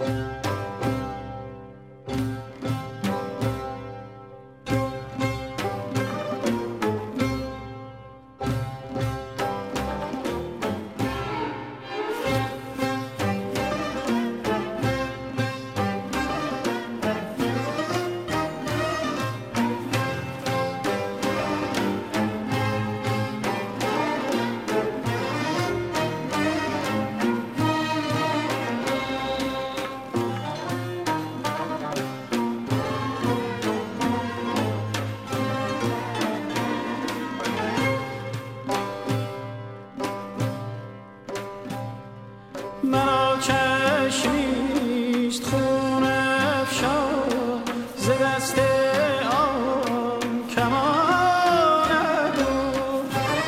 مرا چشمیست خون افشا ز دست آن کمان دور.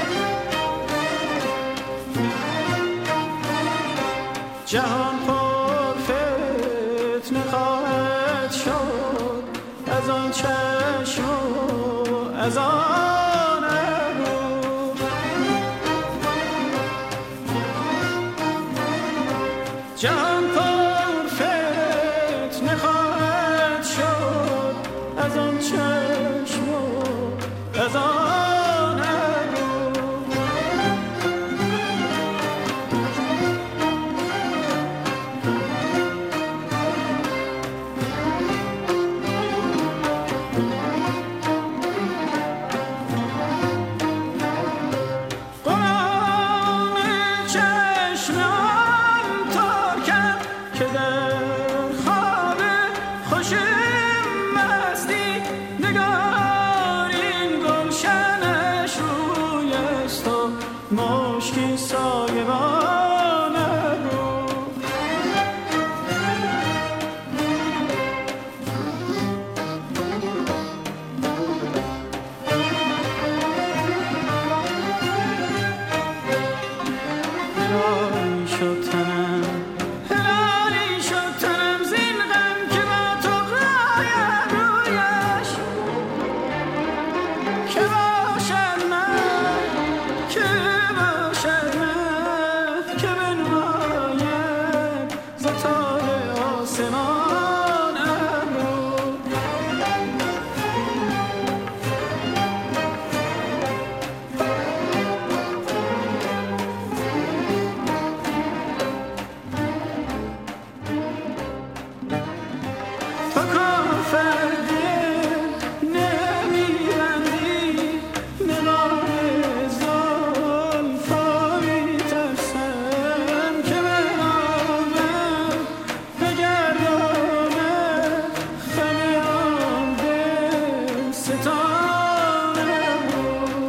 جهان پر فتنه خواهد شد از آن چشم و از آن ابرو. جهان پر فتنه خواهد شد از آن چشم و از آن ابرو. قرآن چشمم تار کرد که در خواب خوش مستی نگار این گلشنش روی است و مشکی سایبان ابرو. هلالی شد تنم هلالی شد تنم زین غم که با تو غایم رویش. که باشد من که باشد من که بنماید ز تار آسمان ابرو. تو کافر دل نمیبندی نقاب زلفا میترسم که بنامم بگردامم خم آن دل ستان ابرو.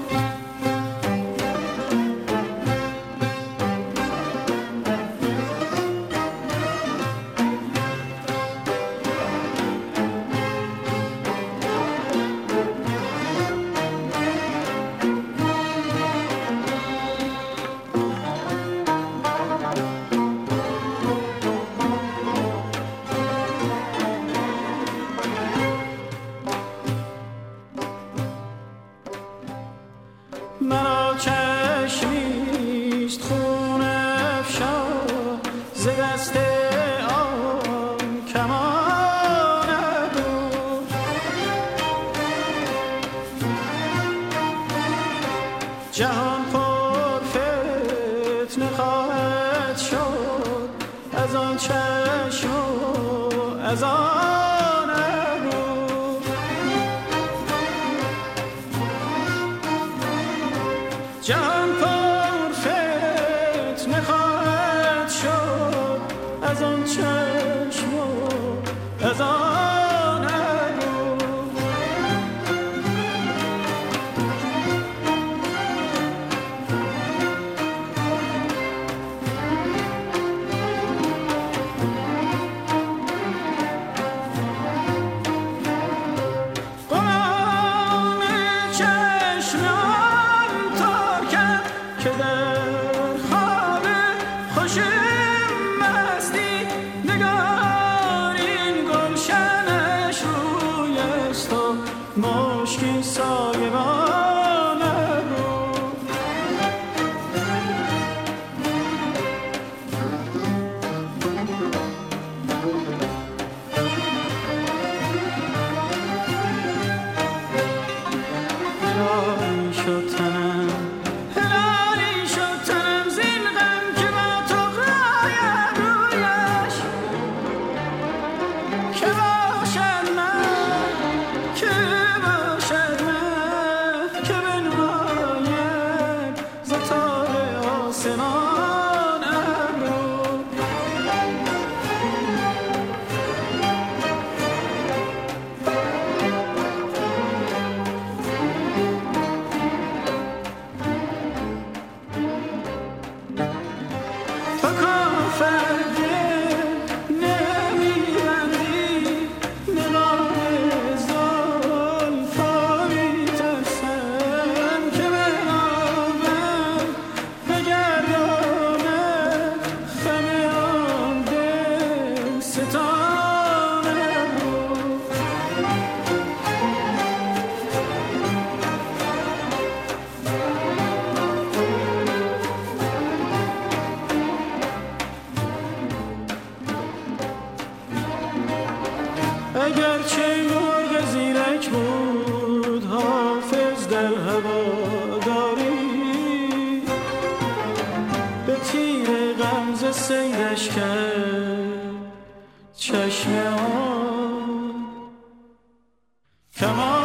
مرا چشمیست خون افشا ز دست آن کمان دور. جهان پر فتنه خواهد شد از آن چشم و از آن ابرو. جهان پر فتنه خواهد شد از آن چشم و از آن ابرو. قرآن چشمم تار کرد که در خواب خوش مستی نگار این گلشن اگرچه مرغ زیرک بود حافظ در هواداری، به تیر غمزه سیرش کرد چشم آن کمان.